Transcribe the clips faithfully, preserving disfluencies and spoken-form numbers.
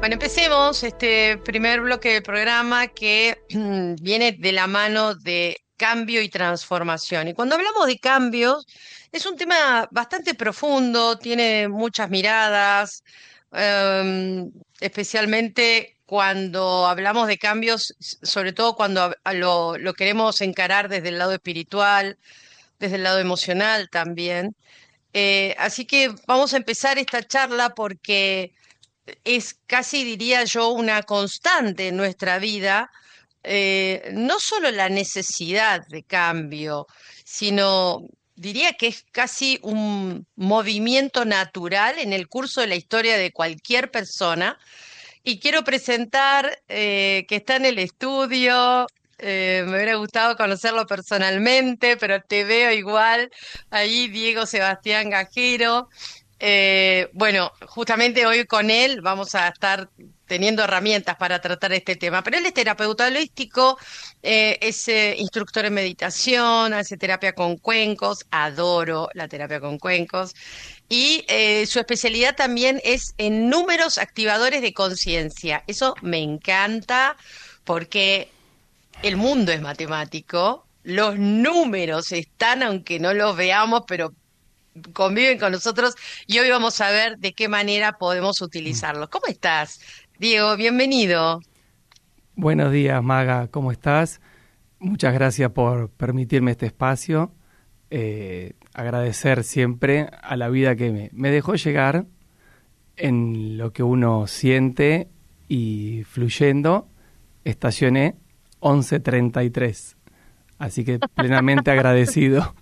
Bueno, empecemos este primer bloque del programa que mm, viene de la mano de cambio y transformación. Y cuando hablamos de cambios, es un tema bastante profundo, tiene muchas miradas, em, especialmente cuando hablamos de cambios, s- sobre todo cuando hab- a lo, lo queremos encarar desde el lado espiritual, desde el lado emocional también. Eh, así que vamos a empezar esta charla porque es casi, diría yo, una constante en nuestra vida, eh, no solo la necesidad de cambio, sino diría que es casi un movimiento natural en el curso de la historia de cualquier persona. Y quiero presentar eh, que está en el estudio. Eh, me hubiera gustado conocerlo personalmente, pero te veo igual. Ahí Diego Sebastián Gajero. Eh, bueno, justamente hoy con él vamos a estar teniendo herramientas para tratar este tema, pero él es terapeuta holístico, eh, es eh, instructor en meditación, hace terapia con cuencos, adoro la terapia con cuencos, y eh, su especialidad también es en números activadores de conciencia. Eso me encanta porque el mundo es matemático, los números están aunque no los veamos, pero conviven con nosotros y hoy vamos a ver de qué manera podemos utilizarlos. ¿Cómo estás, Diego? Bienvenido. Buenos días, Maga, ¿cómo estás? Muchas gracias por permitirme este espacio. Eh, agradecer siempre a la vida que me, me dejó llegar en lo que uno siente y fluyendo. Estacioné once treinta y tres, así que plenamente agradecido.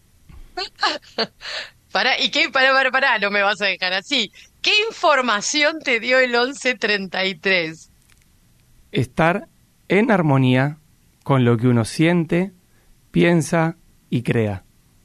Para, ¿y qué? Para, para, para, no me vas a dejar así. ¿Qué información te dio el once treinta y tres? Estar en armonía con lo que uno siente, piensa y crea.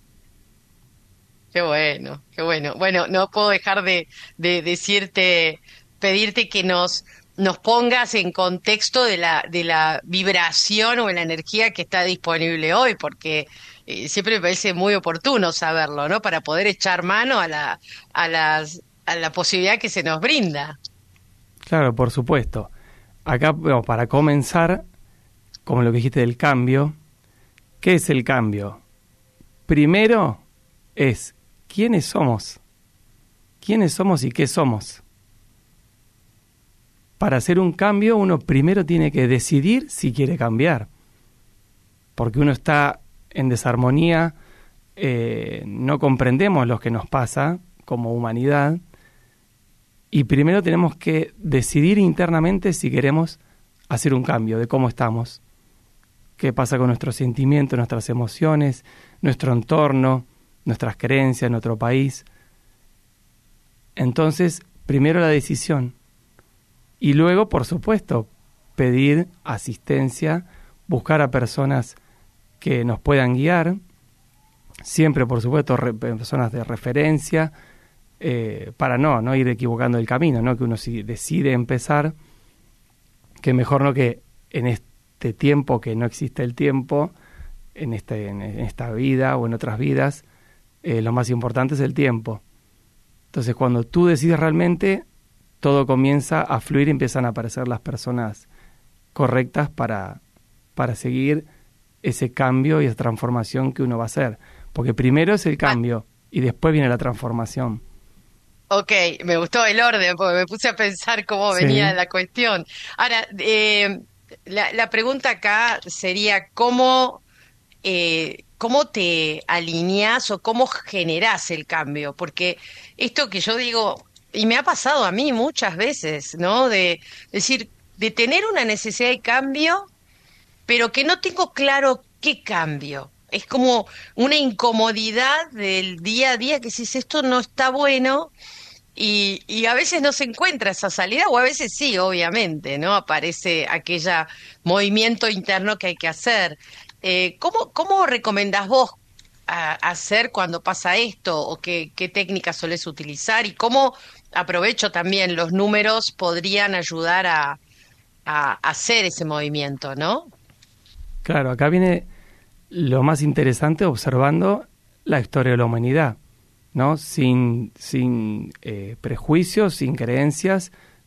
Qué bueno, qué bueno. Bueno, no puedo dejar de, de decirte, pedirte que nos, nos pongas en contexto de la, de la vibración o de la energía que está disponible hoy, porque eh, siempre me parece muy oportuno saberlo, ¿no? Para poder echar mano a la, a las, a la posibilidad que se nos brinda. Claro, por supuesto. Acá, bueno, para comenzar, como lo que dijiste del cambio, ¿qué es el cambio? Primero es quiénes somos, quiénes somos y qué somos. Para hacer un cambio uno primero tiene que decidir si quiere cambiar, porque uno está en desarmonía, eh, no comprendemos lo que nos pasa como humanidad, y primero tenemos que decidir internamente si queremos hacer un cambio de cómo estamos, qué pasa con nuestros sentimientos, nuestras emociones, nuestro entorno, nuestras creencias, nuestro país. Entonces, primero la decisión y luego, por supuesto, pedir asistencia, buscar a personas que nos puedan guiar, siempre, por supuesto, re- personas de referencia, eh, para no, no ir equivocando el camino, ¿no? Que uno si decide empezar, que mejor no que en este tiempo, que no existe el tiempo, en, este, en esta vida o en otras vidas, eh, lo más importante es el tiempo. Entonces, cuando tú decides realmente, todo comienza a fluir y empiezan a aparecer las personas correctas para, para seguir ese cambio y esa transformación que uno va a hacer. Porque primero es el Ah, cambio y después viene la transformación. ok, me gustó el orden porque me puse a pensar cómo venía Sí, la cuestión. Ahora, eh, la, la pregunta acá sería, ¿cómo eh, ¿cómo te alineás o cómo generás el cambio? Porque esto que yo digo, y me ha pasado a mí muchas veces, ¿no? De decir, de tener una necesidad de cambio, pero que no tengo claro qué cambio. Es como una incomodidad del día a día que si esto no está bueno y, y a veces no se encuentra esa salida, o a veces sí, obviamente, ¿no? Aparece aquella movimiento interno que hay que hacer. Eh, ¿cómo, cómo recomendás vos a- hacer cuando pasa esto? ¿O qué, qué técnicas solés utilizar? ¿Y cómo, aprovecho también, los números podrían ayudar a, a hacer ese movimiento, ¿no? claro, acá viene lo más interesante observando la historia de la humanidad, ¿no? Sin, sin eh, prejuicios, sin creencias,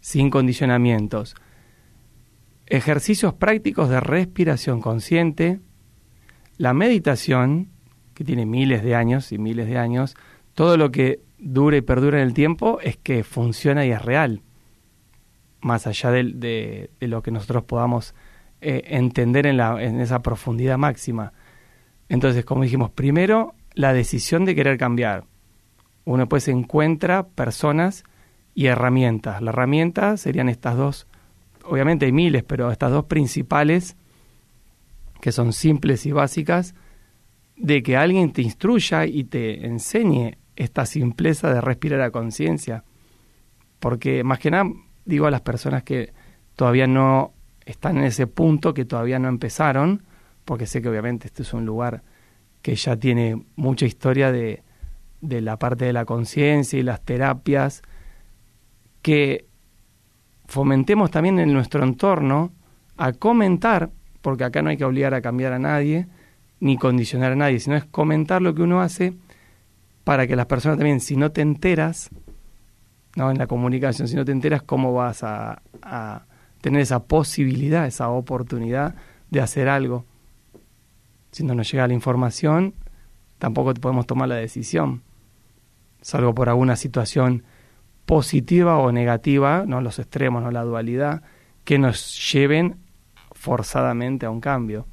sin condicionamientos. Ejercicios prácticos de respiración consciente, la meditación, que tiene miles de años y miles de años, todo lo que dura y perdura en el tiempo es que funciona y es real, más allá de, de, de lo que nosotros podamos eh, entender en, la, en esa profundidad máxima. Entonces, como dijimos, primero, la decisión de querer cambiar. Uno pues encuentra personas y herramientas. La herramienta serían estas dos, obviamente hay miles, pero estas dos principales, que son simples y básicas, de que alguien te instruya y te enseñe esta simpleza de respirar a conciencia. Porque más que nada, digo a las personas que todavía no están en ese punto, que todavía no empezaron, porque sé que obviamente este es un lugar que ya tiene mucha historia de, de la parte de la conciencia y las terapias, que fomentemos también en nuestro entorno a comentar, porque acá no hay que obligar a cambiar a nadie, ni condicionar a nadie, sino es comentar lo que uno hace para que las personas también, si no te enteras, ¿no? En la comunicación, si no te enteras, ¿cómo vas a, a tener esa posibilidad, esa oportunidad de hacer algo? Si no nos llega la información, tampoco podemos tomar la decisión, salvo por alguna situación positiva o negativa, no los extremos, no la dualidad, que nos lleven forzadamente a un cambio.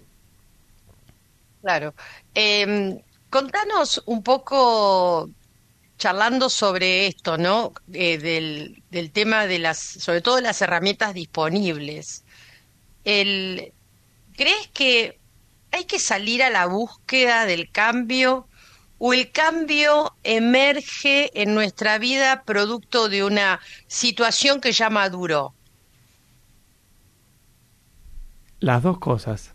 Claro. Eh, contanos un poco, charlando sobre esto, ¿no? Eh, del, del tema de las, sobre todo las herramientas disponibles. El, ¿crees que hay que salir a la búsqueda del cambio o el cambio emerge en nuestra vida producto de una situación que ya maduró? Las dos cosas.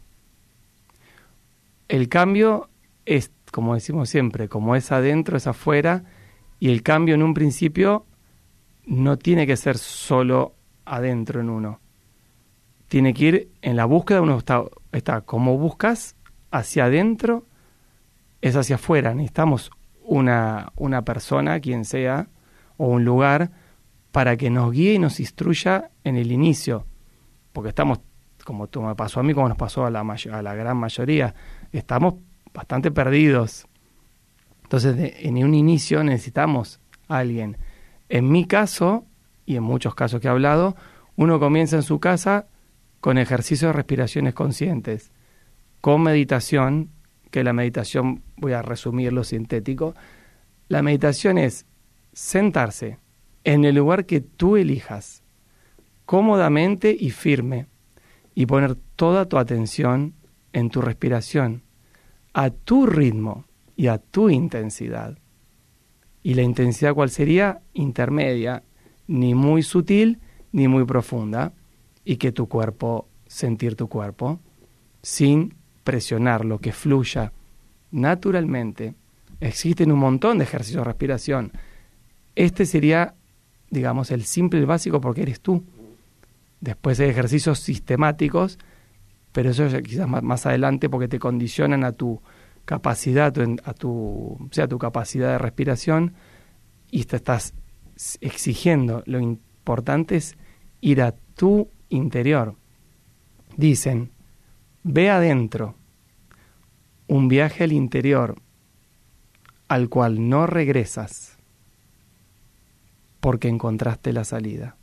El cambio es, como decimos siempre, como es adentro, es afuera, y el cambio en un principio no tiene que ser solo adentro en uno. Tiene que ir en la búsqueda, uno está, está como buscas hacia adentro, es hacia afuera. Necesitamos una, una persona, quien sea, o un lugar, para que nos guíe y nos instruya en el inicio. Porque estamos, como tú me pasó a mí, como nos pasó a la, may- a la gran mayoría, estamos bastante perdidos. Entonces, de, en un inicio necesitamos a alguien. En mi caso, y en muchos casos que he hablado, uno comienza en su casa con ejercicios de respiraciones conscientes, con meditación, que la meditación, voy a resumirlo sintético, la meditación es sentarse en el lugar que tú elijas, cómodamente y firme, y poner toda tu atención en tu respiración, a tu ritmo y a tu intensidad. ¿Y la intensidad cuál sería? Intermedia, ni muy sutil ni muy profunda, y que tu cuerpo, sentir tu cuerpo, sin presionarlo, que fluya naturalmente. Existen un montón de ejercicios de respiración. Este sería, digamos, el simple, el básico, porque eres tú. Después hay ejercicios sistemáticos, pero eso ya quizás más, más adelante, porque te condicionan a tu capacidad, a tu, o sea, a tu capacidad de respiración, y te estás exigiendo. Lo importante es ir a tu interior. Dicen, ve adentro, un viaje al interior al cual no regresas porque encontraste la salida.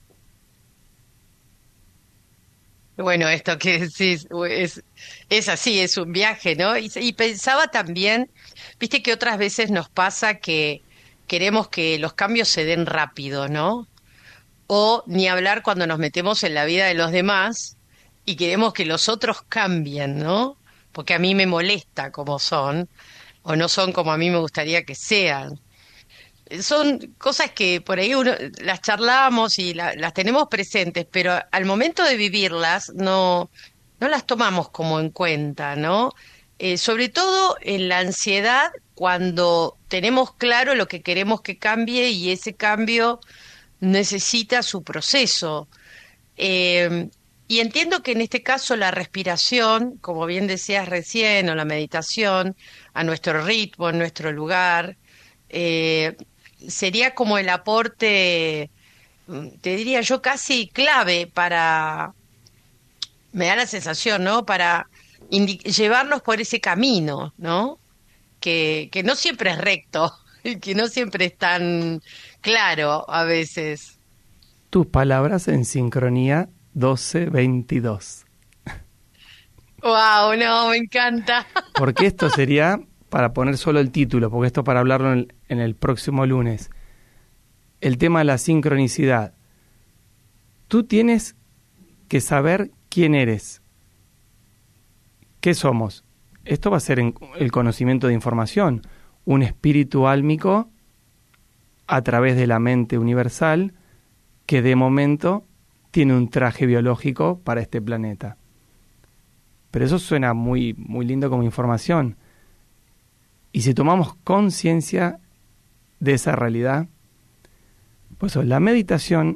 Bueno, esto que decís es, es así, es un viaje, ¿no? Y, y pensaba también, viste que otras veces nos pasa que queremos que los cambios se den rápido, ¿no? O ni hablar cuando nos metemos en la vida de los demás y queremos que los otros cambien, ¿no? Porque a mí me molesta como son, o no son como a mí me gustaría que sean. Son cosas que por ahí uno las charlamos y la- las tenemos presentes, pero al momento de vivirlas no, no las tomamos como en cuenta, ¿no? Eh, sobre todo en la ansiedad, cuando tenemos claro lo que queremos que cambie y ese cambio necesita su proceso. Eh, y entiendo que en este caso la respiración, como bien decías recién, o la meditación, a nuestro ritmo, en nuestro lugar, eh, sería como el aporte te diría yo, casi clave para, me da la sensación, ¿no? Para indi- llevarnos por ese camino, ¿no? Que, que no siempre es recto, y que no siempre es tan claro a veces. Tus palabras en sincronía doce veintidós. Wow, no, me encanta. Porque esto sería para poner solo el título, porque esto para hablarlo en el, en el próximo lunes. El tema de la sincronicidad. Tú tienes que saber quién eres. ¿Qué somos? Esto va a ser en el conocimiento de información. Un espíritu álmico a través de la mente universal que de momento tiene un traje biológico para este planeta. Pero eso suena muy, muy lindo como información. Y si tomamos conciencia de esa realidad, pues la meditación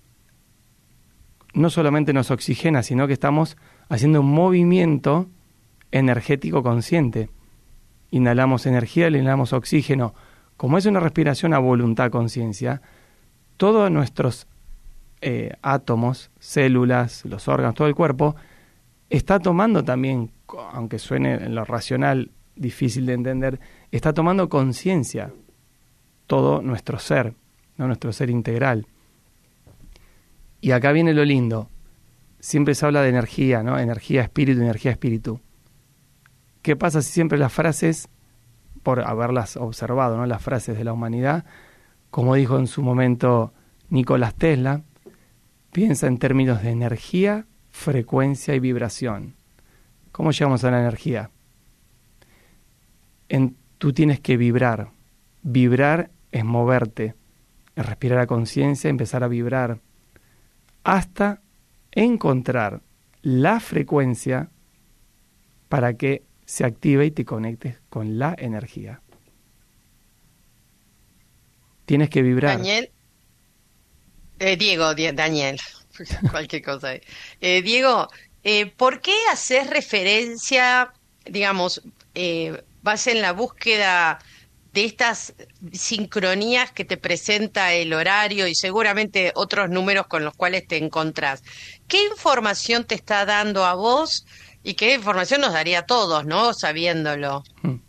no solamente nos oxigena, sino que estamos haciendo un movimiento energético consciente. Inhalamos energía, le inhalamos oxígeno. Como es una respiración a voluntad, conciencia, todos nuestros eh, átomos, células, los órganos, todo el cuerpo, está tomando también, aunque suene en lo racional difícil de entender, está tomando conciencia todo nuestro ser, ¿no? Nuestro ser integral. Y acá viene lo lindo. Siempre se habla de energía, ¿no? Energía, espíritu, energía, espíritu. ¿Qué pasa si siempre las frases, por haberlas observado, ¿no? Las frases de la humanidad, como dijo en su momento Nicolás Tesla, piensa en términos de energía, frecuencia y vibración. ¿Cómo llegamos a la energía? En, tú tienes que vibrar. Vibrar es moverte, es respirar a conciencia, empezar a vibrar, hasta encontrar la frecuencia para que se active y te conectes con la energía. Tienes que vibrar. Daniel, eh, Diego, Di- Daniel, cualquier cosa. ahí. Eh, Diego, eh, ¿por qué haces referencia, digamos, eh, vas en la búsqueda de estas sincronías que te presenta el horario y seguramente otros números con los cuales te encontrás? ¿Qué información te está dando a vos y qué información nos daría a todos, ¿no? Sabiéndolo.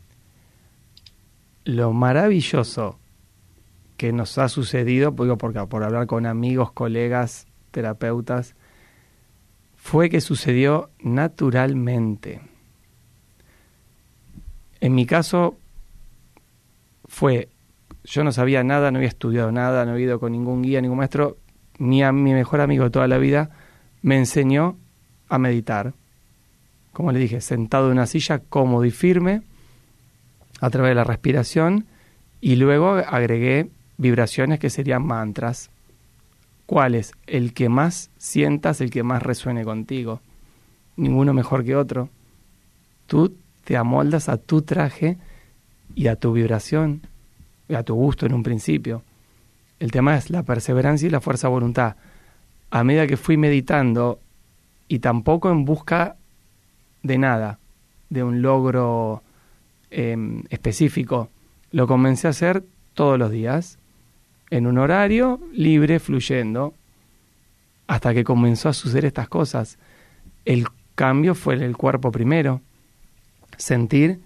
Lo maravilloso que nos ha sucedido, digo, porque por hablar con amigos, colegas, terapeutas, fue que sucedió naturalmente. En mi caso fue, yo no sabía nada, no había estudiado nada, no había ido con ningún guía, ningún maestro. Mi, mi mejor amigo de toda la vida me enseñó a meditar. Como le dije, sentado en una silla cómodo y firme, a través de la respiración, y luego agregué vibraciones que serían mantras. ¿Cuál es? El que más sientas, el que más resuene contigo. Ninguno mejor que otro. Tú te amoldas a tu traje y a tu vibración, y a tu gusto en un principio. El tema es la perseverancia y la fuerza de voluntad. A medida que fui meditando, y tampoco en busca de nada, de un logro eh, específico, lo comencé a hacer todos los días, en un horario libre, fluyendo, hasta que comenzó a suceder estas cosas. El cambio fue en el cuerpo primero, sentir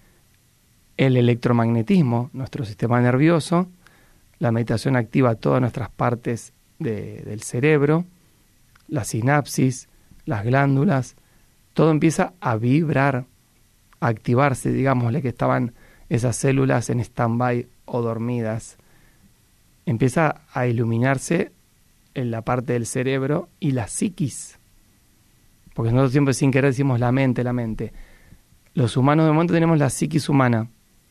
el electromagnetismo, nuestro sistema nervioso. La meditación activa todas nuestras partes de, del cerebro, la sinapsis, las glándulas, todo empieza a vibrar, a activarse, digámosle que estaban esas células en stand-by o dormidas. Empieza a iluminarse en la parte del cerebro y la psiquis. Porque nosotros siempre sin querer decimos la mente, la mente. Los humanos de momento tenemos la psiquis humana,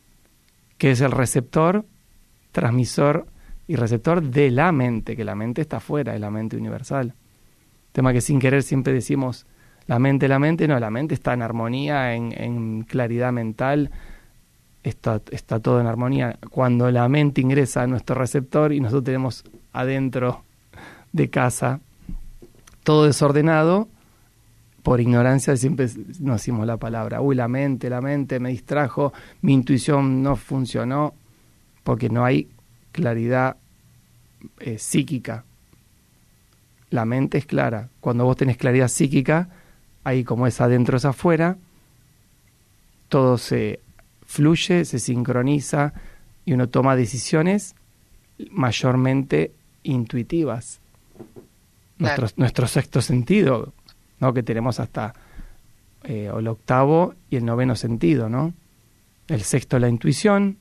que es el receptor, transmisor y receptor de la mente, que la mente está fuera, es la mente universal. Tema que sin querer siempre decimos la mente, la mente, no, la mente está en armonía, en, en claridad mental, está, está todo en armonía. Cuando la mente ingresa a nuestro receptor y nosotros tenemos adentro de casa todo desordenado, por ignorancia siempre nos decimos la palabra, uy, la mente, la mente me distrajo, mi intuición no funcionó, porque no hay claridad eh, psíquica. la mente es clara. Cuando vos tenés claridad psíquica, ahí como es adentro es afuera, todo se fluye, se sincroniza y uno toma decisiones mayormente intuitivas. Nuestro, claro. nuestro sexto sentido, ¿no? Que tenemos hasta eh, el octavo y el noveno sentido, ¿no? El sexto la intuición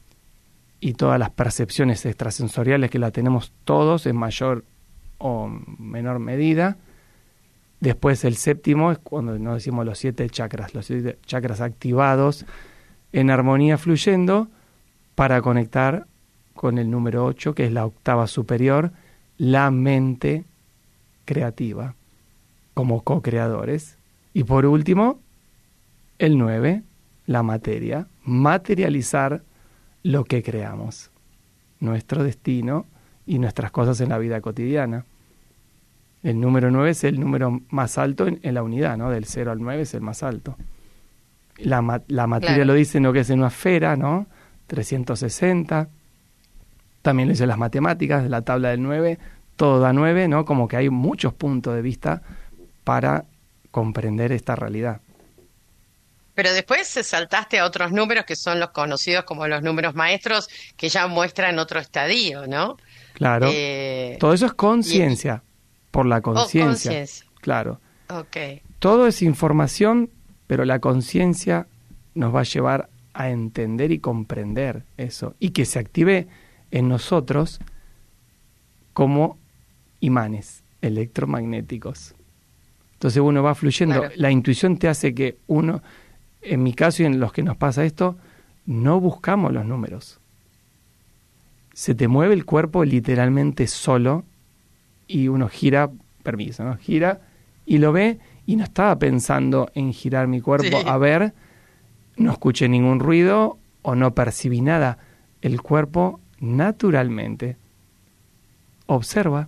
y todas las percepciones extrasensoriales que la tenemos todos en mayor o menor medida. Después el séptimo es cuando nos decimos los siete chakras, los siete chakras activados en armonía fluyendo para conectar con el número ocho, que es la octava superior, la mente creativa, como co-creadores. Y por último, el nueve, la materia, materializar lo que creamos, nuestro destino y nuestras cosas en la vida cotidiana. El número nueve es el número más alto en, en la unidad, ¿no? Del cero al nueve es el más alto. La, ma- la materia claro. Lo dice, ¿no? Que es en una esfera, ¿no? trescientos sesenta. También lo dicen las matemáticas, la tabla del nueve, todo da nueve, ¿no? Como que hay muchos puntos de vista para comprender esta realidad. Pero después saltaste a otros números que son los conocidos como los números maestros, que ya muestran otro estadio, ¿no? Claro. Eh, todo eso es conciencia, y... por la conciencia. Oh, claro. Okay. Todo es información, pero la conciencia nos va a llevar a entender y comprender eso, y que se active en nosotros como imanes electromagnéticos. Entonces uno va fluyendo. Claro. La intuición te hace que uno, en mi caso y en los que nos pasa esto, no buscamos los números. Se te mueve el cuerpo literalmente solo y uno gira, permiso, ¿no? Gira y lo ve y no estaba pensando en girar mi cuerpo sí. a ver, no escuché ningún ruido o no percibí nada. El cuerpo naturalmente observa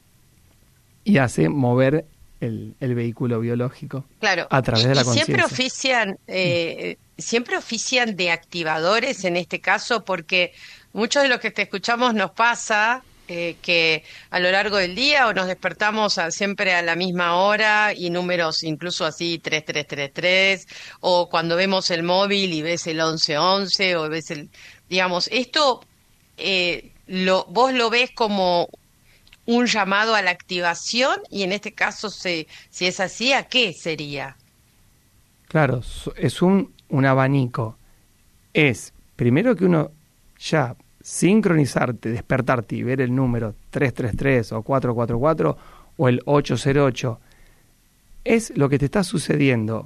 y hace mover el, el vehículo biológico claro. a través y, de la y conciencia. Siempre ofician, eh, siempre ofician de activadores en este caso, porque muchos de los que te escuchamos nos pasa eh, que a lo largo del día o nos despertamos a, siempre a la misma hora y números incluso así tres tres tres tres, o cuando vemos el móvil y ves el once once o ves el, digamos, esto eh, lo, vos lo ves como un llamado a la activación y en este caso, se, si es así, ¿a qué sería? Claro, es un, un abanico. Es, primero que uno ya sincronizarte, despertarte y ver el número tres tres tres o cuatro cuatro cuatro o el ocho cero ocho, es lo que te está sucediendo.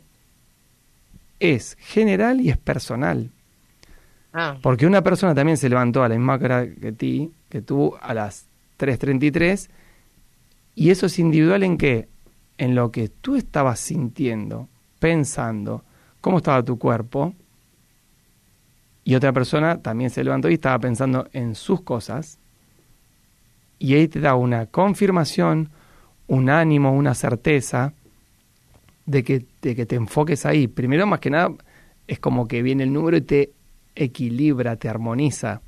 Es general y es personal. Ah. Porque una persona también se levantó a la misma hora que ti, que tú, a las tres treinta y tres, y eso es individual en qué, en lo que tú estabas sintiendo, pensando, cómo estaba tu cuerpo, y otra persona también se levantó y estaba pensando en sus cosas, y ahí te da una confirmación, un ánimo, una certeza de que, de que te enfoques ahí. Primero, más que nada, es como que viene el número y te equilibra, te armoniza,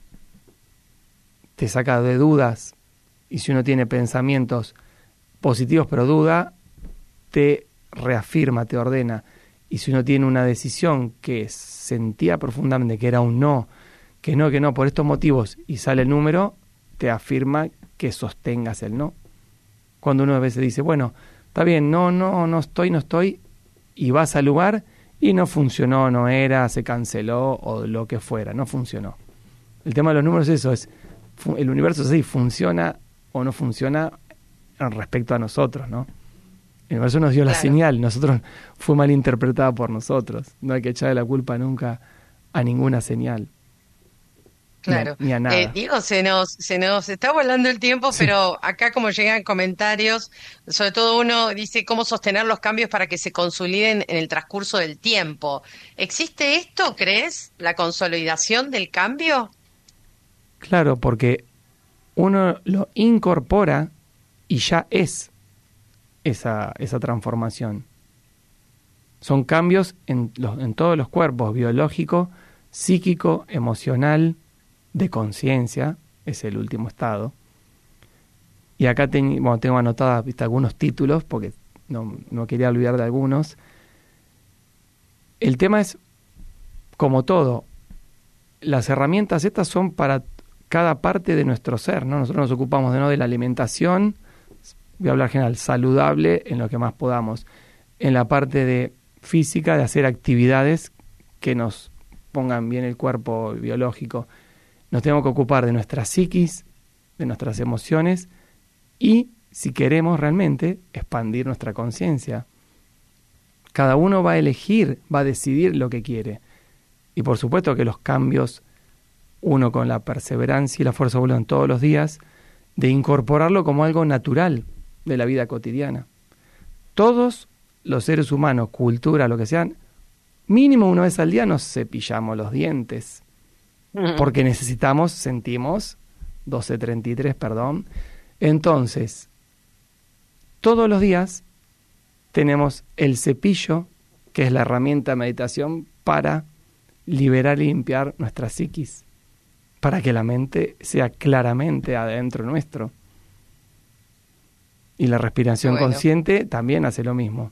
te saca de dudas, y si uno tiene pensamientos positivos pero duda, te reafirma, te ordena. Y si uno tiene una decisión que sentía profundamente que era un no, que no, que no, por estos motivos, y sale el número, te afirma que sostengas el no. Cuando uno a veces dice, bueno, está bien, no, no, no estoy, no estoy, y vas al lugar y no funcionó, no era, se canceló o lo que fuera, no funcionó. El tema de los números es eso, es el universo es así, funciona o no funciona respecto a nosotros, ¿no? El universo nos dio la claro. señal, nosotros fue mal interpretada por nosotros. No hay que echarle la culpa nunca a ninguna señal. Claro. Ni a, ni a nada. Eh, Diego, se nos, se nos está volando el tiempo, sí. Pero acá como llegan comentarios, sobre todo uno dice cómo sostener los cambios para que se consoliden en el transcurso del tiempo. ¿Existe esto, crees, la consolidación del cambio? Claro, porque uno lo incorpora y ya es esa, esa transformación. Son cambios en, los, en todos los cuerpos, biológico, psíquico, emocional, de conciencia, es el último estado. Y acá ten, bueno, tengo anotadas, viste, algunos títulos, porque no, no quería olvidar de algunos. El tema es, como todo, las herramientas estas son para cada parte de nuestro ser, ¿no? Nosotros nos ocupamos de, ¿no? de la alimentación, voy a hablar general, saludable en lo que más podamos. En la parte de física, de hacer actividades que nos pongan bien el cuerpo biológico. Nos tenemos que ocupar de nuestra psiquis, de nuestras emociones y, si queremos realmente, expandir nuestra conciencia. Cada uno va a elegir, va a decidir lo que quiere. Y por supuesto que los cambios, uno con la perseverancia y la fuerza de voluntad todos los días, de incorporarlo como algo natural de la vida cotidiana. Todos los seres humanos, cultura, lo que sean, mínimo una vez al día nos cepillamos los dientes. Porque necesitamos, sentimos, doce treinta y tres, perdón. Entonces, todos los días tenemos el cepillo, que es la herramienta de meditación para liberar y limpiar nuestra psiquis, para que la mente sea claramente adentro nuestro. Y la respiración bueno. consciente también hace lo mismo.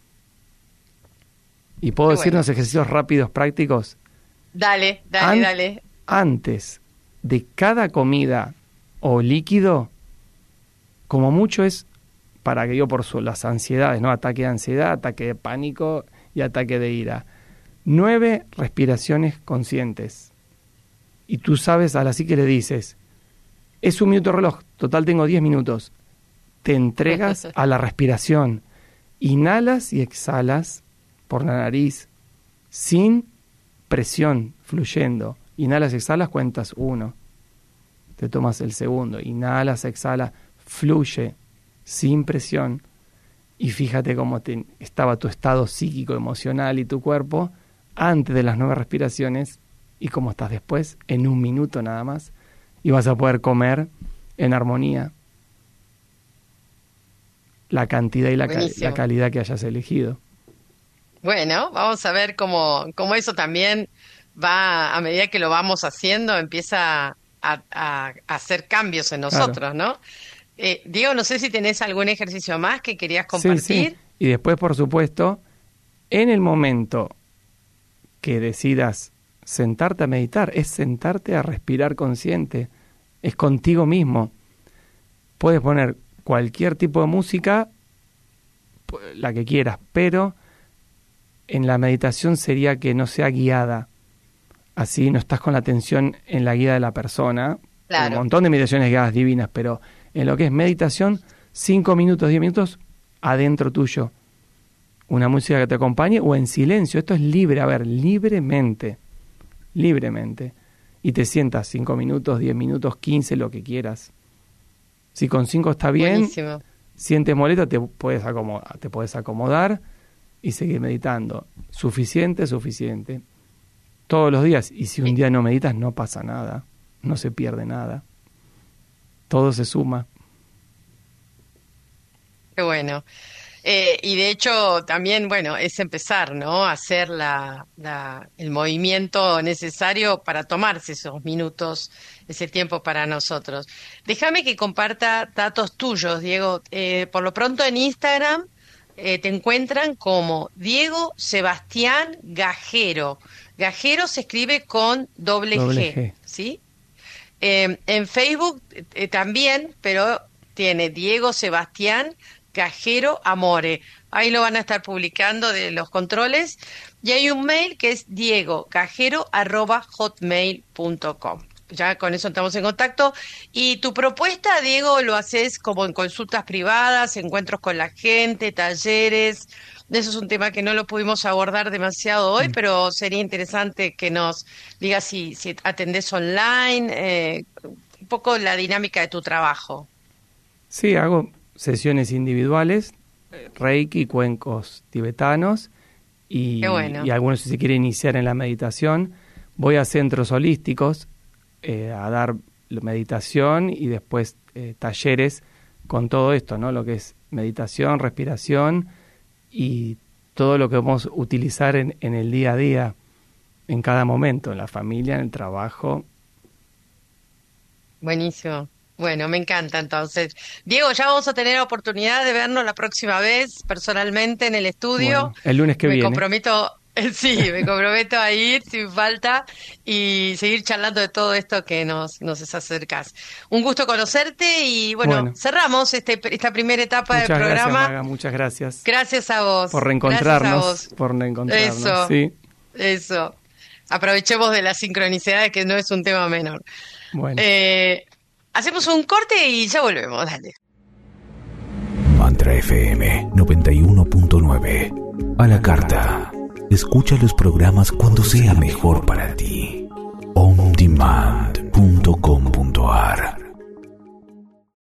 ¿Y puedo Qué decir bueno. unos ejercicios rápidos, prácticos? Dale, dale, An- dale. Antes de cada comida o líquido, como mucho es para que yo por su, las ansiedades, ¿no? Ataque de ansiedad, ataque de pánico y ataque de ira. Nueve respiraciones conscientes. Y tú sabes, a la psique le dices, es un minuto de reloj, total tengo diez minutos. Te entregas a la respiración. Inhalas y exhalas por la nariz, sin presión, fluyendo. Inhalas, exhalas, cuentas uno. Te tomas el segundo. Inhalas, exhalas, fluye, sin presión. Y fíjate cómo te, estaba tu estado psíquico, emocional y tu cuerpo antes de las nueve respiraciones y cómo estás después, en un minuto nada más. Y vas a poder comer en armonía la cantidad y la, ca- la calidad que hayas elegido. Bueno, vamos a ver cómo, cómo eso también va, a medida que lo vamos haciendo, empieza a, a- a hacer cambios en Claro. nosotros, ¿no? Eh, Diego, no sé si tenés algún ejercicio más que querías Sí, compartir. sí. Y después, por supuesto, en el momento que decidas sentarte a meditar, es sentarte a respirar consciente, es contigo mismo. Puedes poner cualquier tipo de música, pu- la que quieras, pero en la meditación sería que no sea guiada. Así no estás con la atención en la guía de la persona. Hay Claro. un montón de meditaciones guiadas divinas, pero en lo que es meditación, cinco minutos, diez minutos, adentro tuyo. Una música que te acompañe o en silencio. Esto es libre, a ver, libremente. Libremente. Y te sientas cinco minutos, diez minutos, quince, lo que quieras. Si con cinco está bien, Buenísimo. sientes molesta, te puedes acomodar, te puedes acomodar y seguir meditando. Suficiente, suficiente. Todos los días. Y si un día no meditas, no pasa nada. No se pierde nada. Todo se suma. Qué bueno. Eh, y de hecho, también, bueno, es empezar, ¿no? A hacer la, la, el movimiento necesario para tomarse esos minutos, ese tiempo para nosotros. Déjame que comparta datos tuyos, Diego. Eh, por lo pronto en Instagram eh, te encuentran como Diego Sebastián Gajero. Gajero se escribe con doble Doble G, G. ¿sí? Eh, en Facebook eh, también, pero tiene Diego Sebastián Cajero Amore. Ahí lo van a estar publicando de los controles. Y hay un mail que es diegocajero arroba hotmail punto com. Ya con eso estamos en contacto. Y tu propuesta, Diego, lo haces como en consultas privadas, encuentros con la gente, talleres. Eso es un tema que no lo pudimos abordar demasiado hoy, Mm. pero sería interesante que nos digas si, si atendés online, eh, un poco la dinámica de tu trabajo. Sí, hago sesiones individuales, eh, reiki, cuencos tibetanos y, Qué bueno. y algunos si se quiere iniciar en la meditación. Voy a centros holísticos eh, a dar meditación y después eh, talleres con todo esto, ¿no? Lo que es meditación, respiración y todo lo que vamos a utilizar en, en el día a día, en cada momento, en la familia, en el trabajo. Buenísimo. Bueno, me encanta entonces. Diego, ya vamos a tener oportunidad de vernos la próxima vez personalmente en el estudio. Bueno, el lunes que me viene. comprometo, sí, me comprometo a ir sin falta y seguir charlando de todo esto que nos, nos acercás. Un gusto conocerte y bueno, Bueno. cerramos este, esta primera etapa Muchas del gracias, programa. Maga, muchas gracias. Gracias a vos. Por reencontrarnos. Gracias a vos. Por reencontrarnos, Eso, sí. eso. Aprovechemos de las sincronicidades, que no es un tema menor. Bueno. Eh, hacemos un corte y ya volvemos, dale. Mantra F M noventa y uno punto nueve. A la carta. Escucha los programas cuando sea mejor para ti. on demand punto com